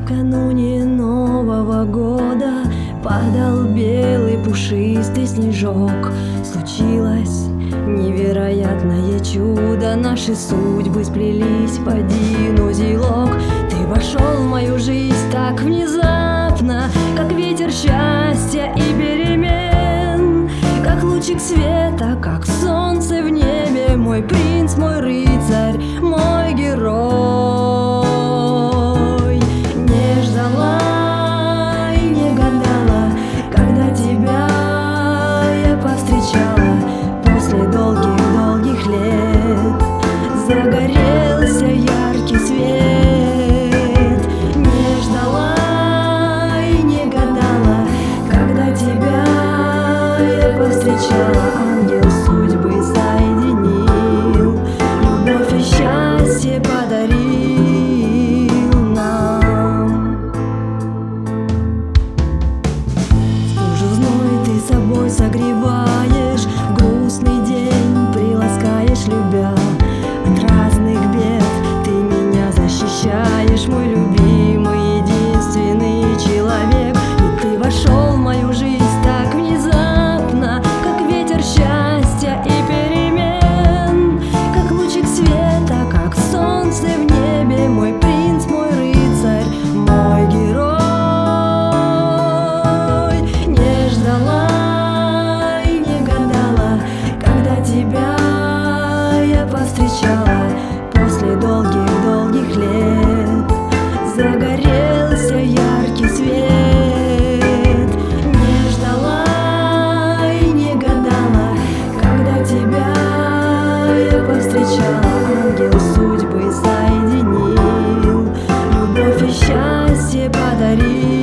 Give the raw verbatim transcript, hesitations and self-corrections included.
Накануне Нового года падал белый пушистый снежок. Случилось невероятное чудо, наши судьбы сплелись в один узелок. Ты вошел в мою жизнь так внезапно, как ветер счастья и перемен, как лучик света, как солнце в небе, мой принц, мой рыцарь, мой герой. Не ждала и не гадала, когда тебя я повстречала. После долгих-долгих лет загорелся яркий свет. Не ждала и не гадала, когда тебя я повстречала. Ангел судьбы соединил, любовь и счастье подарил нам. Стужу зной ты собой согреваешь, грустный день приласкаешь, любя. От разных бед ты меня защищаешь, мой любимый, единственный человек. И ты вошел в мою жизнь так внезапно, как ветер счастья и перемен, как лучик света, как солнце в небе, мой принц, мой рыцарь, мой герой. Не ждала и не гадала, когда тебя я повстречала. После долгих-долгих лет загорелся яркий свет. Не ждала и не гадала, когда тебя я повстречала. Ангел судьбы соединил, любовь и счастье подарил.